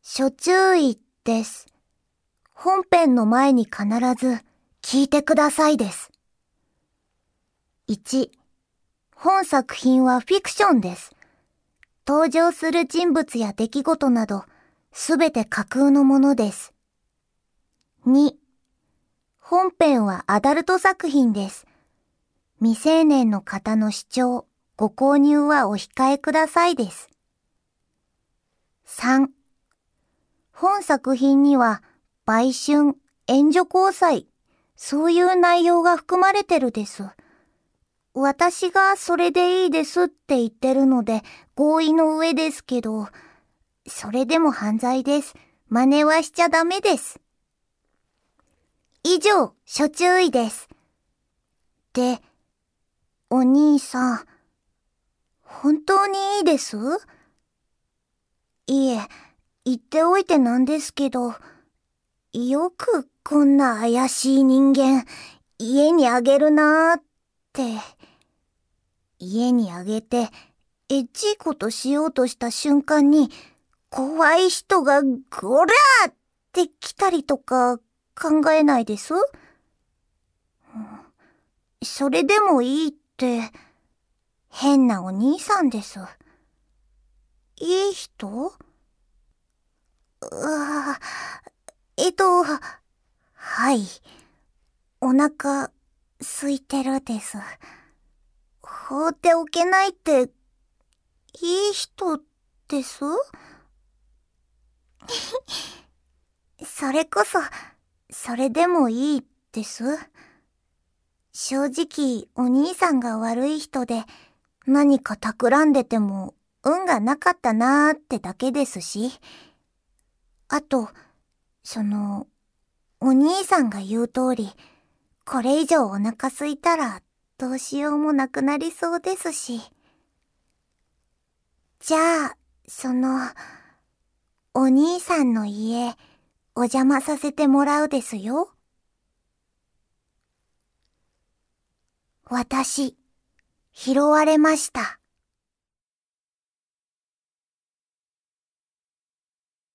諸注意です。本編の前に必ず聞いてくださいです。1、本作品はフィクションです。登場する人物や出来事など、すべて架空のものです。2、本編はアダルト作品です。未成年の方の視聴、ご購入はお控えくださいです。3、本作品には売春、援助交際、そういう内容が含まれてるです。私がそれでいいですって言ってるので合意の上ですけど、それでも犯罪です。真似はしちゃダメです。以上、諸注意です。で、お兄さん、本当にいいです？いえ、言っておいてなんですけど、よくこんな怪しい人間、家にあげるなーって。家にあげて、エッチいことしようとした瞬間に、怖い人がゴラーって来たりとか考えないです？それでもいいって、変なお兄さんです。いい人？わはい。お腹、空いてるです。放っておけないって、いい人です？それこそ、それでもいいです。正直、お兄さんが悪い人で、何か企んでても、運がなかったなーってだけですし。あと、お兄さんが言う通り、これ以上お腹空いたら、どうしようもなくなりそうですし。じゃあ、お兄さんの家、お邪魔させてもらうですよ。私、拾われました。